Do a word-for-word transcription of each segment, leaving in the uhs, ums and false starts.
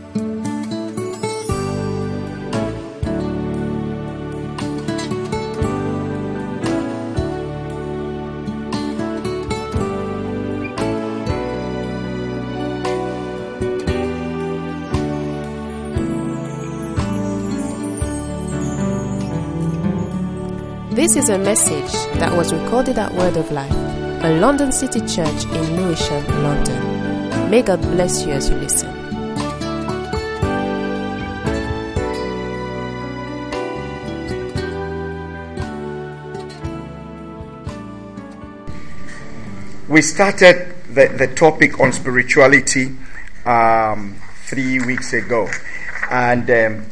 This is a message that was recorded at Word of Life, a London City church in Lewisham, London. May God bless you as you listen. We started the, the topic on spirituality um, three weeks ago, and um,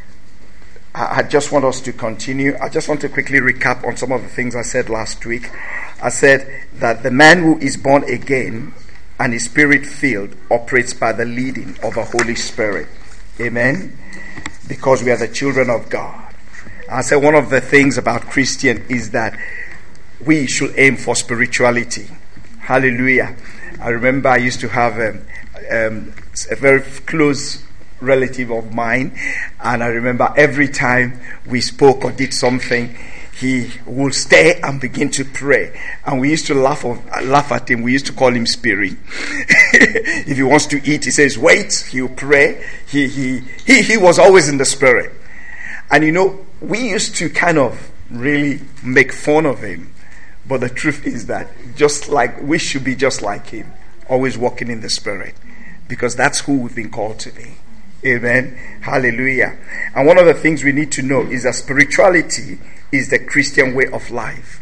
I just want us to continue. I just want to quickly recap on some of the things I said last week. I said that the man who is born again and is spirit-filled operates by the leading of the Holy Spirit. Amen? Because we are the children of God. I said one of the things about Christian is that we should aim for spirituality. Hallelujah. I remember I used to have um, um, a very close relative of mine, and I remember every time we spoke or did something, he would stay and begin to pray, and we used to laugh of, laugh at him. We used to call him Spirit. If he wants to eat, he says wait, he'll pray. He, he he he was always in the Spirit. And you know, we used to kind of really make fun of him, but the truth is that just like we should be just like him, always walking in the Spirit, because that's who we've been called to be. Amen. Hallelujah. And one of the things we need to know is that spirituality is the Christian way of life.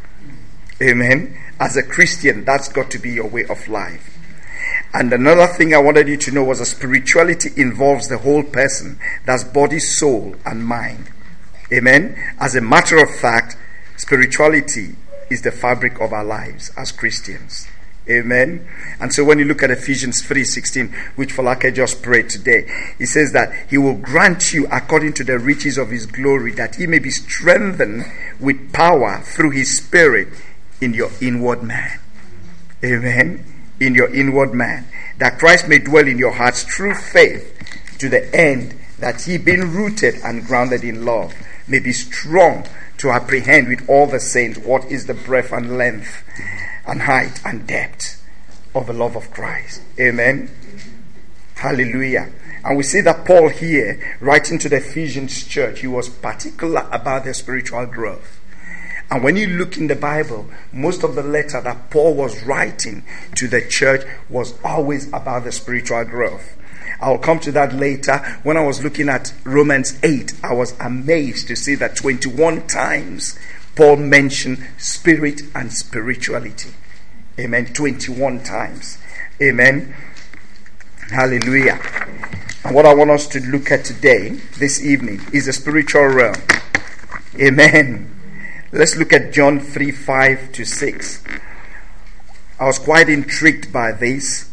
Amen. As a Christian, that's got to be your way of life. And another thing I wanted you to know was that spirituality involves the whole person. That's body, soul, and mind. Amen. As a matter of fact, spirituality is the fabric of our lives as Christians. Amen. And so when you look at Ephesians three sixteen, which Falake just prayed today, he says that he will grant you according to the riches of his glory, that he may be strengthened with power through his Spirit in your inward man. Amen. In your inward man. That Christ may dwell in your hearts through faith, to the end that ye, being rooted and grounded in love, may be strong to apprehend with all the saints what is the breadth and length and height and depth of the love of Christ. Amen. Hallelujah. And we see that Paul here, writing to the Ephesians church, he was particular about their spiritual growth. And when you look in the Bible, most of the letter that Paul was writing to the church was always about the spiritual growth. I'll come to that later. When I was looking at Romans eight, I was amazed to see that twenty-one times Paul mentioned spirit and spirituality. Amen. twenty-one times. Amen. Hallelujah. And what I want us to look at today, this evening, is the spiritual realm. Amen. Let's look at John three, five to six. I was quite intrigued by this.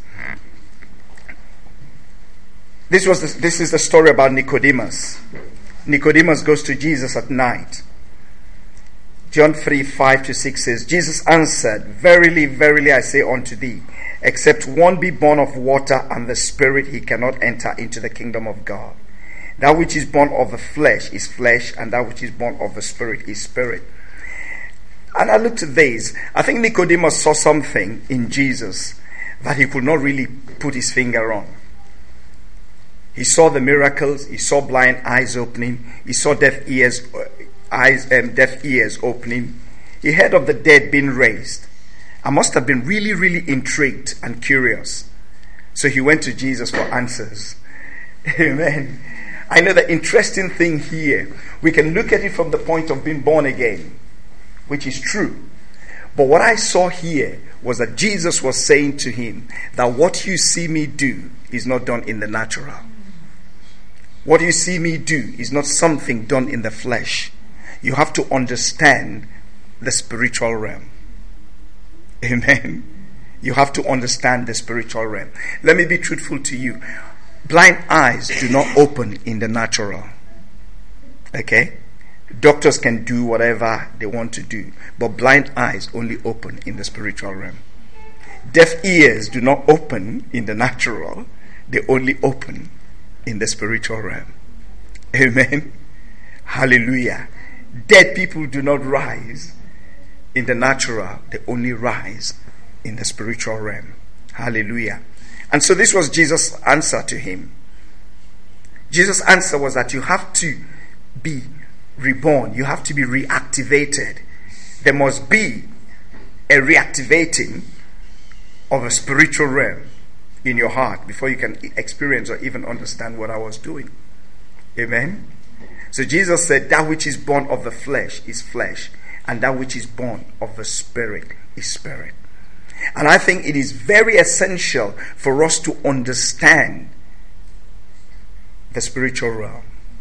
This was the, this is the story about Nicodemus. Nicodemus goes to Jesus at night. John three, five to six says, Jesus answered, Verily, verily, I say unto thee, except one be born of water and the Spirit, he cannot enter into the kingdom of God. That which is born of the flesh is flesh, and that which is born of the Spirit is spirit. And I looked at this. I think Nicodemus saw something in Jesus that he could not really put his finger on. He saw the miracles. He saw blind eyes opening. He saw deaf ears eyes and um, deaf ears opening. He heard of the dead being raised. I must have been really, really intrigued and curious. So he went to Jesus for answers. Amen. I know the interesting thing here, we can look at it from the point of being born again, which is true. But what I saw here was that Jesus was saying to him that what you see me do is not done in the natural. What you see me do is not something done in the flesh. You have to understand the spiritual realm. Amen. You have to understand the spiritual realm. Let me be truthful to you. Blind eyes do not open in the natural. Okay? Doctors can do whatever they want to do, but blind eyes only open in the spiritual realm. Deaf ears do not open in the natural. They only open in the spiritual realm. Amen. Hallelujah. Dead people do not rise in the natural, they only rise in the spiritual realm. Hallelujah. And so this was Jesus' answer to him. Jesus' answer was that you have to be reborn. You have to be reactivated. There must be a reactivating of a spiritual realm in your heart before you can experience or even understand what I was doing. Amen. So Jesus said, that which is born of the flesh is flesh, and that which is born of the spirit is spirit. And I think it is very essential for us to understand the spiritual realm.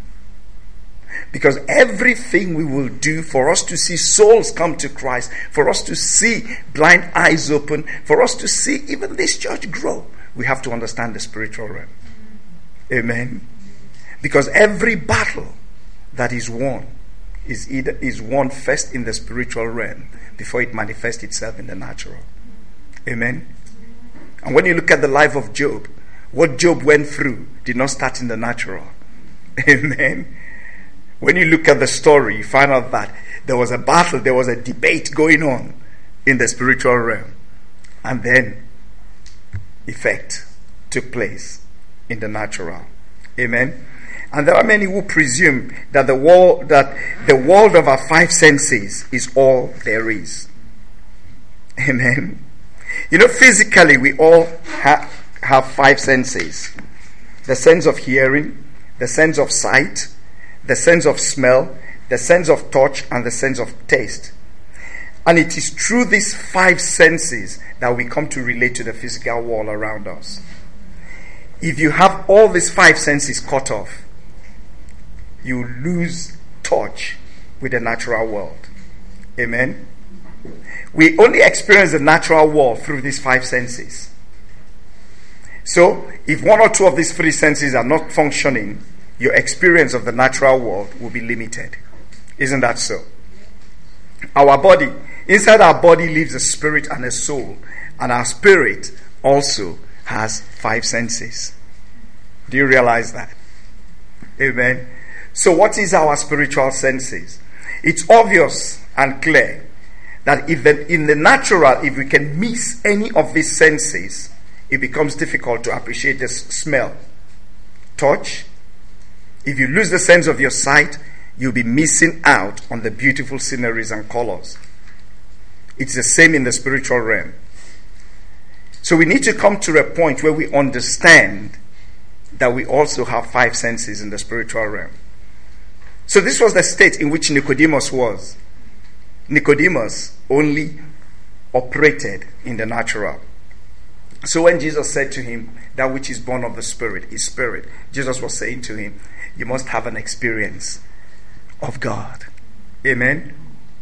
Because everything we will do for us to see souls come to Christ, for us to see blind eyes open, for us to see even this church grow, we have to understand the spiritual realm. Amen. Because every battle that is won is either is won first in the spiritual realm before it manifests itself in the natural. Amen. And when you look at the life of Job, what Job went through did not start in the natural. Amen. When you look at the story, you find out that there was a battle, there was a debate going on in the spiritual realm. And then effect took place in the natural. Amen. And there are many who presume that the world that the world of our five senses is all there is. Amen. You know, physically we all ha- have five senses. The sense of hearing, the sense of sight, the sense of smell, the sense of touch, and the sense of taste. And it is through these five senses that we come to relate to the physical world around us. If you have all these five senses cut off, you lose touch with the natural world. Amen. We only experience the natural world through these five senses. So, if one or two of these three senses are not functioning, your experience of the natural world will be limited. Isn't that so? Our body, inside our body lives a spirit and a soul, and our spirit also has five senses. Do you realize that? Amen. So what is our spiritual senses? It's obvious and clear that if the, in the natural, if we can miss any of these senses, it becomes difficult to appreciate the smell, touch. If you lose the sense of your sight, you'll be missing out on the beautiful sceneries and colors. It's the same in the spiritual realm. So we need to come to a point where we understand that we also have five senses in the spiritual realm. So this was the state in which Nicodemus was. Nicodemus only operated in the natural. So when Jesus said to him, that which is born of the Spirit is spirit, Jesus was saying to him, you must have an experience of God. Amen.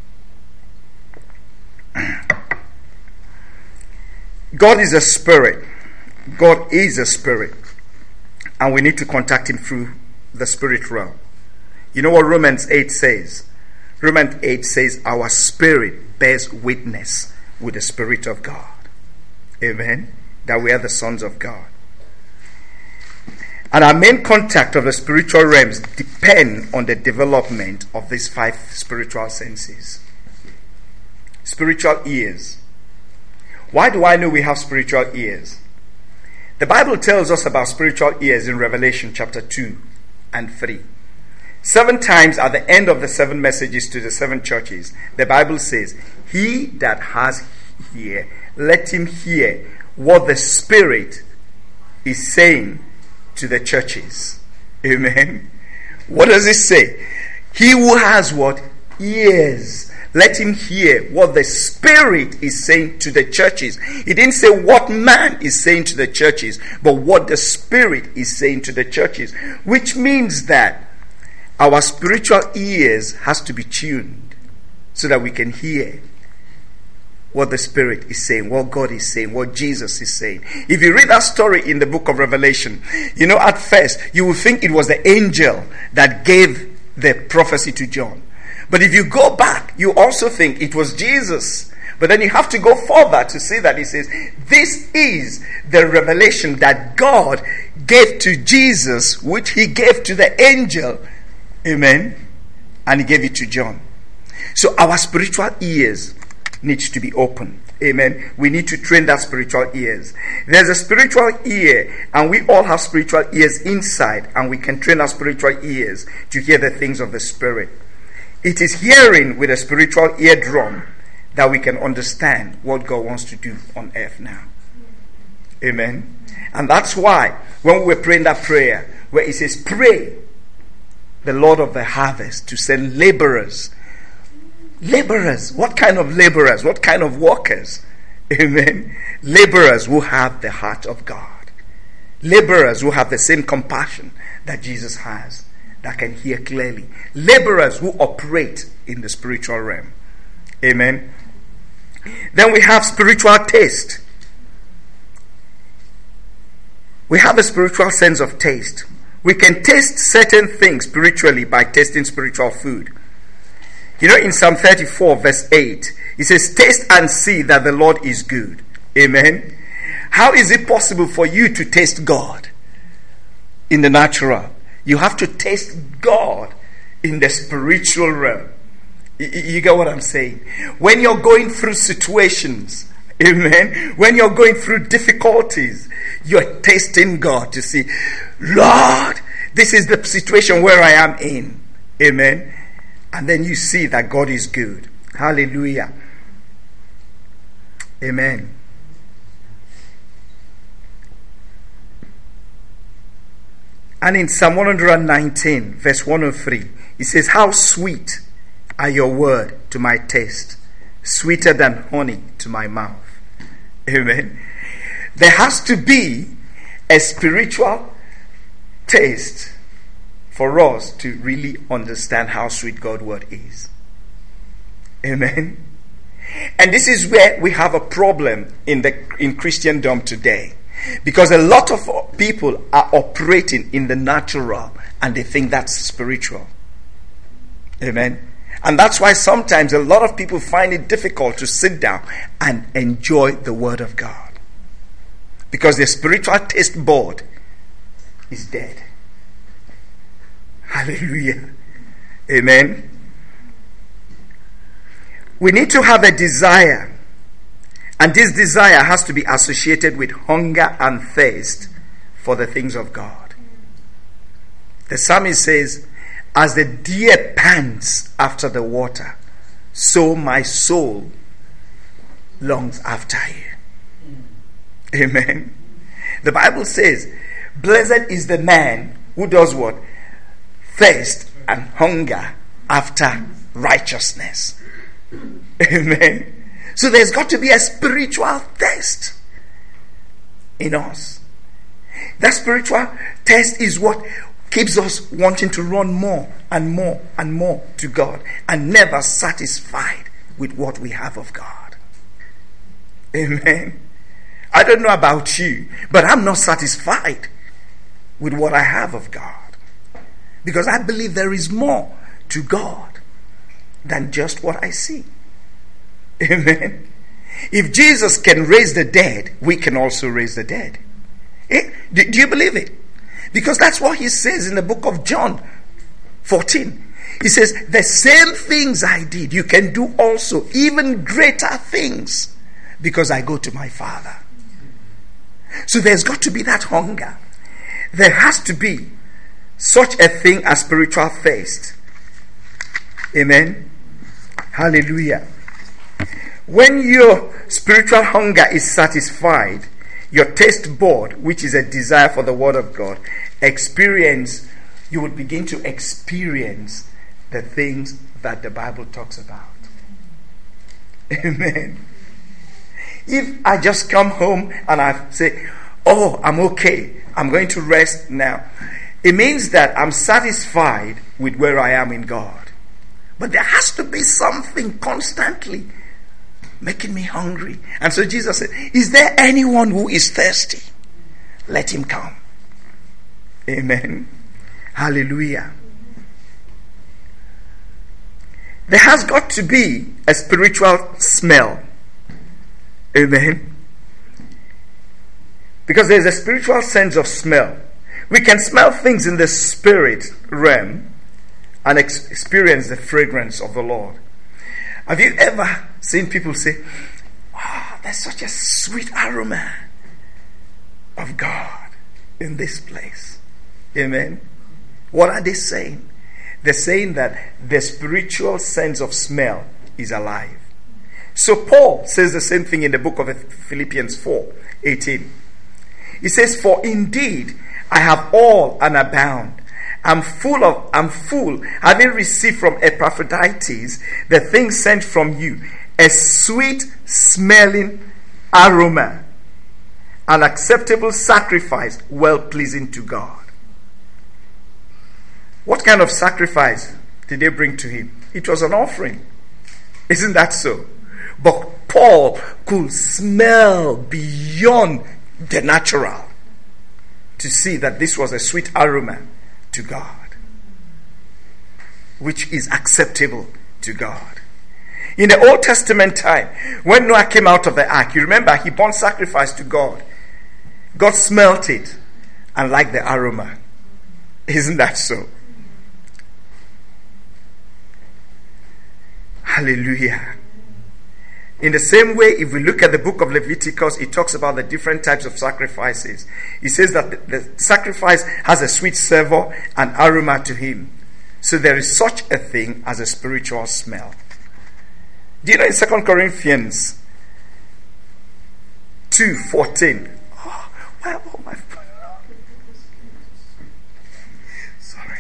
God is a spirit. God is a spirit. And we need to contact him through the spirit realm. You know what Romans eight says? Romans eight says, our spirit bears witness with the Spirit of God. Amen. That we are the sons of God. And our main contact of the spiritual realms depend on the development of these five spiritual senses. Spiritual ears. Why do I know we have spiritual ears? The Bible tells us about spiritual ears in Revelation chapter two and three. Seven times at the end of the seven messages to the seven churches, the Bible says, he that has ear, let him hear what the Spirit is saying to the churches. Amen. What does it say? He who has what? Ears. Let him hear what the Spirit is saying to the churches. He didn't say what man is saying to the churches, but what the Spirit is saying to the churches. Which means that our spiritual ears has to be tuned so that we can hear what the Spirit is saying, what God is saying, what Jesus is saying. If you read that story in the book of Revelation, you know, at first you will think it was the angel that gave the prophecy to John. But if you go back, you also think it was Jesus. But then you have to go further to see that he says, this is the revelation that God gave to Jesus, which he gave to the angel. Amen. And he gave it to John. So our spiritual ears needs to be open. Amen. We need to train that spiritual ears. There's a spiritual ear, and we all have spiritual ears inside, and we can train our spiritual ears to hear the things of the Spirit. It is hearing with a spiritual eardrum that we can understand what God wants to do on earth now. Amen. And that's why when we were praying that prayer, where it says, pray the Lord of the harvest to send laborers. Laborers. What kind of laborers? What kind of workers? Amen. Laborers who have the heart of God. Laborers who have the same compassion that Jesus has, that can hear clearly. Laborers who operate in the spiritual realm. Amen. Then we have spiritual taste. We have a spiritual sense of taste. We can taste certain things spiritually by tasting spiritual food. You know, in Psalm thirty-four, verse eight, it says, taste and see that the Lord is good. Amen. How is it possible for you to taste God in the natural? You have to taste God in the spiritual realm. You get what I'm saying? When you're going through situations, amen, when you're going through difficulties, you're tasting God to see, Lord, this is the situation where I am in. Amen. And then you see that God is good. Hallelujah. Amen. And in Psalm one nineteen, verse one oh three, it says, how sweet are your word to my taste, sweeter than honey to my mouth. Amen. There has to be a spiritual taste for us to really understand how sweet God's word is. Amen. And this is where we have a problem in the in Christendom today. Because a lot of people are operating in the natural and they think that's spiritual. Amen. And that's why sometimes a lot of people find it difficult to sit down and enjoy the word of God. Because their spiritual taste bud is dead. Hallelujah. Amen. We need to have a desire. And this desire has to be associated with hunger and thirst for the things of God. The psalmist says, as the deer pants after the water, so my soul longs after you. Amen. The Bible says, blessed is the man who does what? Thirst and hunger after righteousness. Amen. So there's got to be a spiritual thirst in us. That spiritual thirst is what keeps us wanting to run more and more and more to God and never satisfied with what we have of God. Amen. I don't know about you, but I'm not satisfied with what I have of God. Because I believe there is more to God than just what I see. Amen. If Jesus can raise the dead, we can also raise the dead. Eh? Do, do you believe it? Because that's what he says in the book of John fourteen. He says, the same things I did, you can do also, even greater things, because I go to my Father. So there's got to be that hunger. There has to be such a thing as spiritual thirst. Amen. Hallelujah. When your spiritual hunger is satisfied, your taste bud, which is a desire for the word of God, experience, you will begin to experience the things that the Bible talks about. Amen. If I just come home and I say, oh, I'm okay, I'm going to rest now, it means that I'm satisfied with where I am in God. But there has to be something constantly making me hungry. And so Jesus said, is there anyone who is thirsty? Let him come. Amen. Hallelujah. There has got to be a spiritual smell. Amen. Because there's a spiritual sense of smell. We can smell things in the spirit realm and ex- experience the fragrance of the Lord. Have you ever seen people say, "Oh, there's such a sweet aroma of God in this place"? Amen. What are they saying? They're saying that the spiritual sense of smell is alive. So Paul says the same thing in the book of Philippians four eighteen. He says, "For indeed I have all and abound. I'm full of I'm full, having received from Epaphroditus the things sent from you, a sweet smelling aroma, an acceptable sacrifice, well pleasing to God." What kind of sacrifice did they bring to him? It was an offering. Isn't that so? But Paul could smell beyond the natural to see that this was a sweet aroma to God, which is acceptable to God. In the Old Testament time, when Noah came out of the ark, you remember he burned sacrifice to God. God smelt it and liked the aroma. Isn't that so? Hallelujah. In the same way, if we look at the book of Leviticus, it talks about the different types of sacrifices. It says that the, the sacrifice has a sweet savor and aroma to him. So there is such a thing as a spiritual smell. Do you know in Second Corinthians two fourteen? Oh, why oh my Sorry.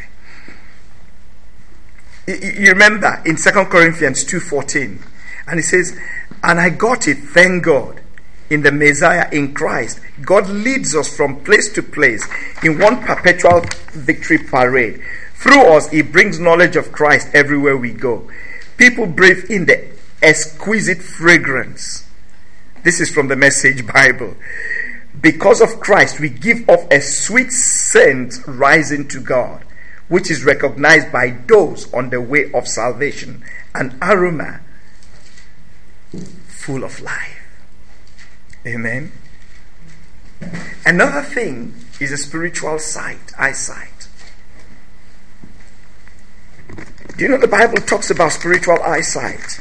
You, you remember in Second Corinthians two fourteen, and it says, "And I got it, thank God, in the Messiah, in Christ. God leads us from place to place in one perpetual victory parade. Through us, He brings knowledge of Christ everywhere we go. People breathe in the exquisite fragrance." This is from the Message Bible. "Because of Christ, we give off a sweet scent rising to God, which is recognized by those on the way of salvation, an aroma full of life." Amen. Another thing is a spiritual sight, eyesight. Do you know the Bible talks about spiritual eyesight?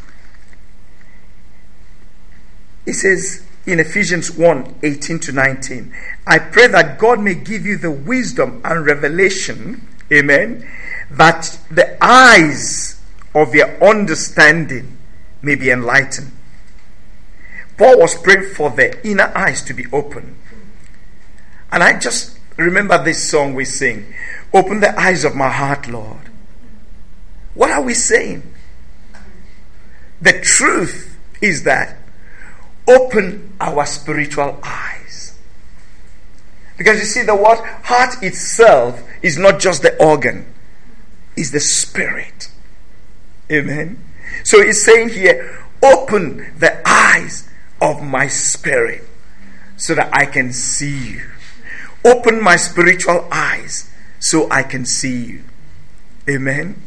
It says in Ephesians one eighteen to nineteen, "I pray that God may give you the wisdom and revelation," amen, "that the eyes of your understanding may be enlightened." Paul was praying for the inner eyes to be open. And I just remember this song we sing, "Open the eyes of my heart, Lord." What are we saying? The truth is that open our spiritual eyes. Because you see, the word heart itself is not just the organ, it's the spirit. Amen. So he's saying here, open the eyes of my spirit so that I can see you. Open my spiritual eyes so I can see you. Amen.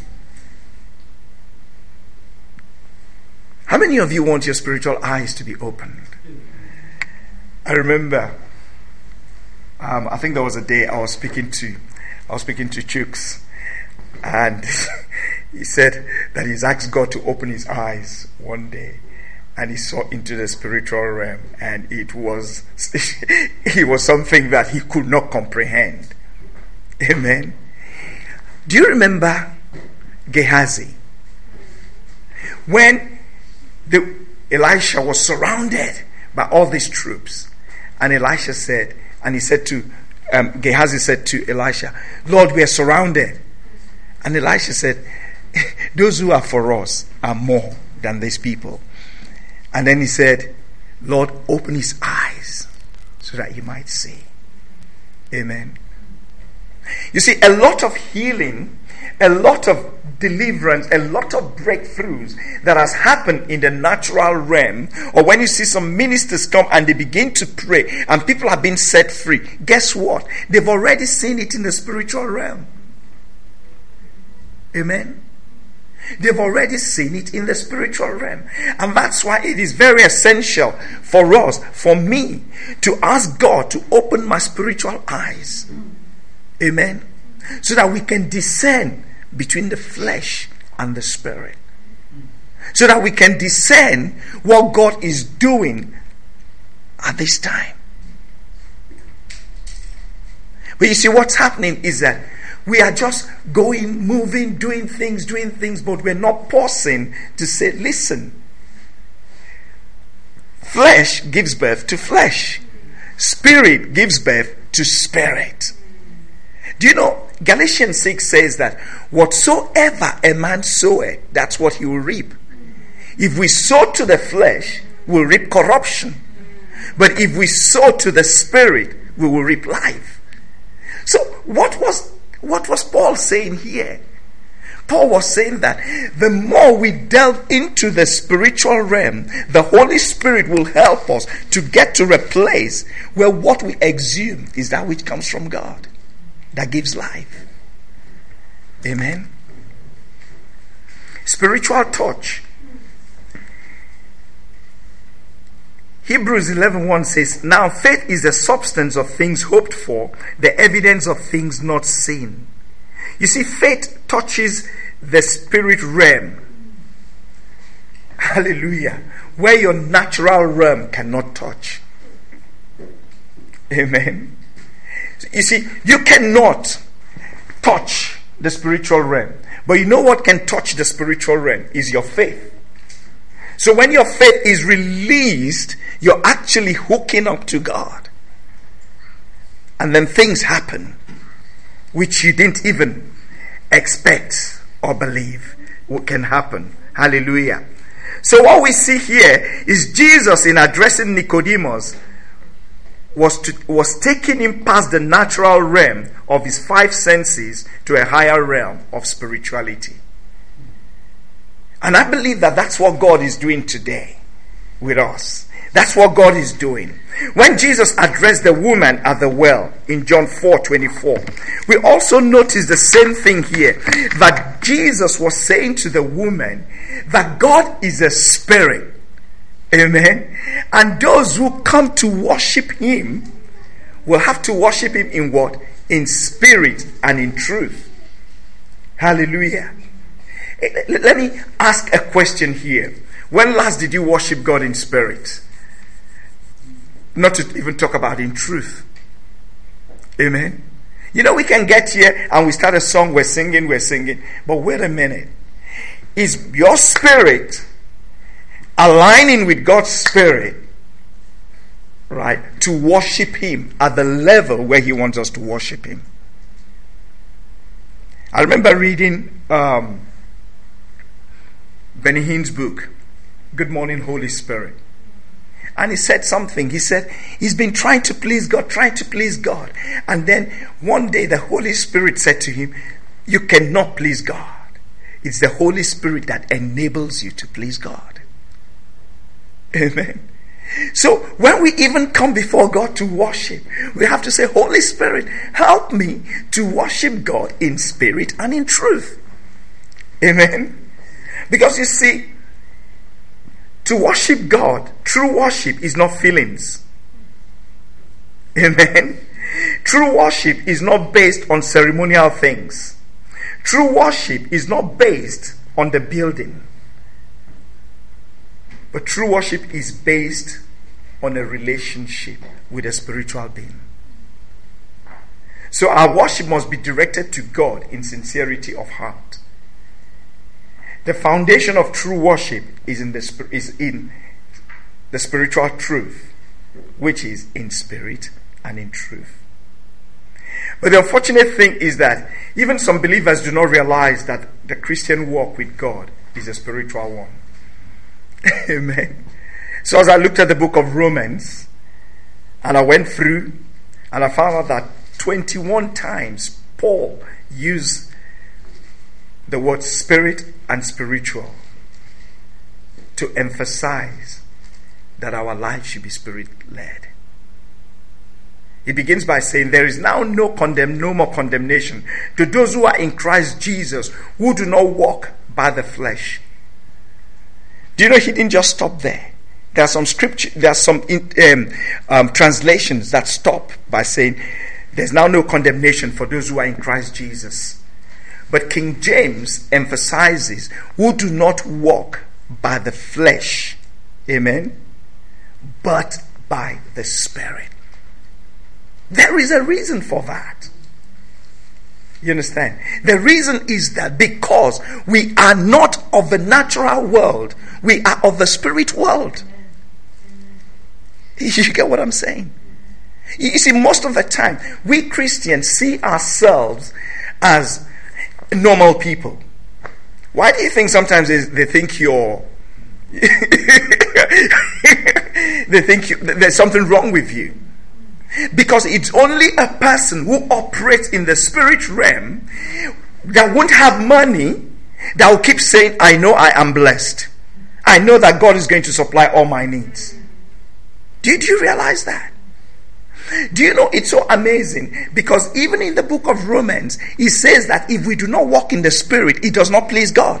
How many of you want your spiritual eyes to be opened? I remember, um, I think there was a day I was speaking to, I was speaking to Chooks, and he said that he's asked God to open his eyes one day, and he saw into the spiritual realm, and it was it was something that he could not comprehend. Amen. Do you remember Gehazi? When the, Elisha was surrounded by all these troops, and Elisha said, and he said to um, Gehazi said to Elisha, "Lord, we are surrounded." And Elisha said, "Those who are for us are more than these people." And then he said, "Lord, open his eyes so that he might see." Amen. You see, a lot of healing, a lot of deliverance, a lot of breakthroughs that has happened in the natural realm, or when you see some ministers come and they begin to pray and people have been set free, guess what? They've already seen it in the spiritual realm. Amen. They've already seen it in the spiritual realm. And that's why it is very essential for us, for me, to ask God to open my spiritual eyes. Amen. So that we can discern between the flesh and the spirit. So that we can discern what God is doing at this time. But you see, what's happening is that we are just going, moving, doing things, doing things, but we're not pausing to say, listen, flesh gives birth to flesh. Spirit gives birth to spirit. Do you know, Galatians six says that whatsoever a man soweth, that's what he will reap. If we sow to the flesh, we'll reap corruption. But if we sow to the spirit, we will reap life. So what was What was Paul saying here? Paul was saying that the more we delve into the spiritual realm, the Holy Spirit will help us to get to a place where what we exhume is that which comes from God, that gives life. Amen. Spiritual touch. Hebrews eleven one says, now faith is the substance of things hoped for, the evidence of things not seen. You see, faith touches the spirit realm. Hallelujah. Where your natural realm cannot touch. Amen. You see, you cannot touch the spiritual realm. But you know what can touch the spiritual realm is your faith. So when your faith is released, you're actually hooking up to God. And then things happen which you didn't even expect or believe what can happen. Hallelujah. So what we see here is Jesus, in addressing Nicodemus, was to, was taking him past the natural realm of his five senses to a higher realm of spirituality. And I believe that that's what God is doing today with us. That's what God is doing. When Jesus addressed the woman at the well in John four twenty-four, we also notice the same thing here, that Jesus was saying to the woman that God is a spirit. Amen. And those who come to worship him will have to worship him in what? In spirit and in truth. Hallelujah. Let me ask a question here. When last did you worship God in spirit? Not to even talk about in truth. Amen. You know, we can get here and we start a song, we're singing, we're singing. But wait a minute. Is your spirit aligning with God's spirit, right, to worship him at the level where he wants us to worship him? I remember reading um, Benny Hinn's book, Good Morning, Holy Spirit. And he said something. He said, he's been trying to please God, trying to please God. And then one day the Holy Spirit said to him, you cannot please God. It's the Holy Spirit that enables you to please God. Amen. So when we even come before God to worship, we have to say, Holy Spirit, help me to worship God in spirit and in truth. Amen. Because you see, to worship God, true worship is not feelings. Amen. True worship is not based on ceremonial things. True worship is not based on the building. But true worship is based on a relationship with a spiritual being. So our worship must be directed to God in sincerity of heart. The foundation of true worship is in the is in the spiritual truth, which is in spirit and in truth. But the unfortunate thing is that even some believers do not realize that the Christian walk with God is a spiritual one. Amen. So as I looked at the book of Romans, and I went through, and I found out that twenty-one times Paul used the word spirit and spiritual to emphasize that our life should be spirit-led. He begins by saying, there is now no condemn, no more condemnation to those who are in Christ Jesus, who do not walk by the flesh. Do you know he didn't just stop there? There are some scripture, there are some um, um, translations that stop by saying, there's now no condemnation for those who are in Christ Jesus. But King James emphasizes, who do not walk by the flesh, amen, but by the Spirit. There is a reason for that. You understand? The reason is that because we are not of the natural world, we are of the spirit world. You get what I'm saying? You see, most of the time, we Christians see ourselves as normal people. Why do you think sometimes they, they think you're they think you, there's something wrong with you? Because it's only a person who operates in the spirit realm that won't have money that will keep saying, I know I am blessed. I know that God is going to supply all my needs. Do you, do you realize that? Do you know it's so amazing? Because even in the book of Romans, it says that if we do not walk in the Spirit, it does not please God.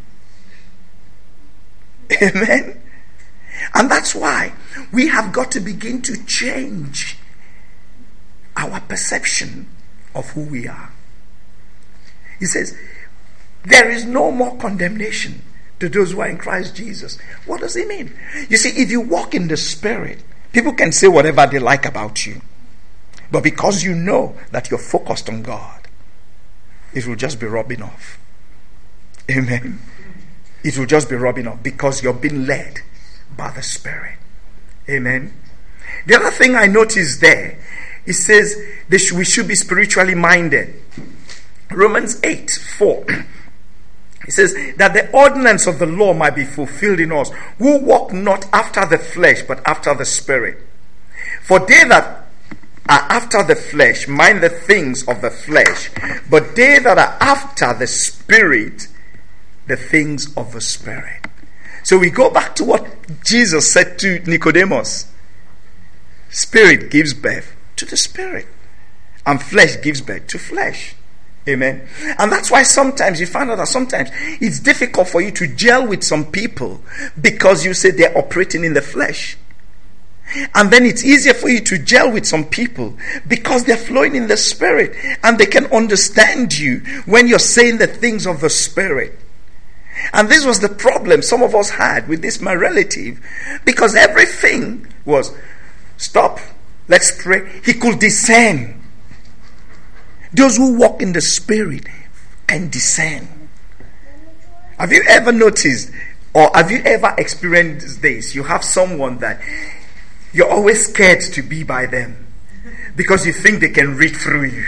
Amen? And that's why we have got to begin to change our perception of who we are. He says, there is no more condemnation to those who are in Christ Jesus. What does it mean? You see, if you walk in the Spirit, people can say whatever they like about you. But because you know that you're focused on God, it will just be rubbing off. Amen. It will just be rubbing off because you're being led by the Spirit. Amen. The other thing I noticed there, it says this, we should be spiritually minded. Romans eight four. It says that the ordinance of the law might be fulfilled in us, who walk not after the flesh, but after the Spirit. For they that are after the flesh mind the things of the flesh, but they that are after the Spirit, the things of the Spirit. So we go back to what Jesus said to Nicodemus. Spirit gives birth to the Spirit, and flesh gives birth to flesh. Amen. And that's why sometimes you find out that sometimes it's difficult for you to gel with some people because you say they're operating in the flesh. And then it's easier for you to gel with some people because they're flowing in the Spirit and they can understand you when you're saying the things of the Spirit. And this was the problem some of us had with this my relative, because everything was, stop, let's pray. He could discern. Those who walk in the Spirit can discern. Have you ever noticed, or have you ever experienced this? You have someone that you're always scared to be by them because you think they can read through you.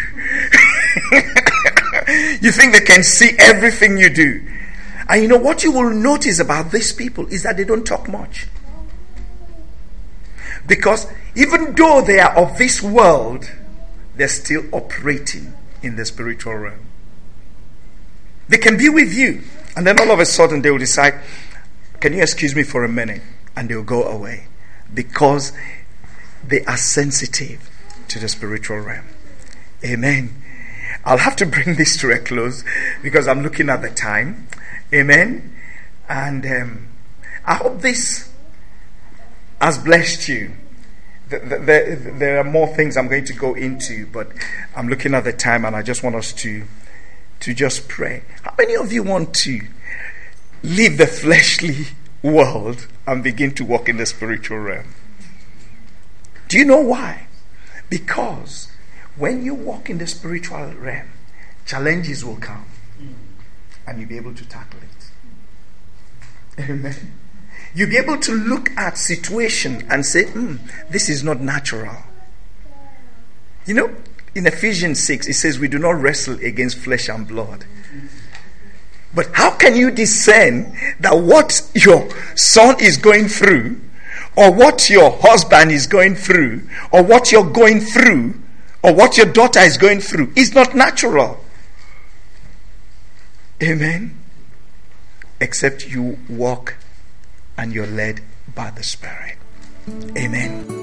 You think they can see everything you do. And you know what you will notice about these people is that they don't talk much. Because even though they are of this world, they're still operating in the spiritual realm. They can be with you, and then all of a sudden they will decide, can you excuse me for a minute? And they'll go away because they are sensitive to the spiritual realm. Amen. I'll have to bring this to a close because I'm looking at the time. Amen. And um, I hope this has blessed you. There, there are more things I'm going to go into, but I'm looking at the time and I just want us to to just pray. How many of you want to leave the fleshly world and begin to walk in the spiritual realm? Do you know why? Because when you walk in the spiritual realm, challenges will come and you'll be able to tackle it. Amen. You'll be able to look at situation and say, hmm, this is not natural. You know, in Ephesians six, it says we do not wrestle against flesh and blood. But how can you discern that what your son is going through, or what your husband is going through, or what you're going through, or what your daughter is going through is not natural? Amen. Except you walk and you're led by the Spirit. Amen.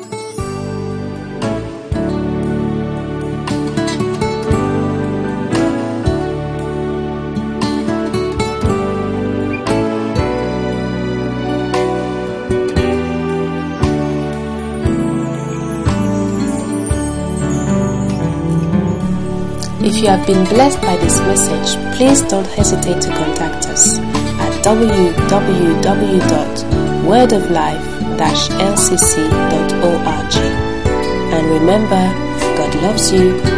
If you have been blessed by this message, please don't hesitate to contact us at w w w dot word of life dash l c c dot org. And remember, God loves you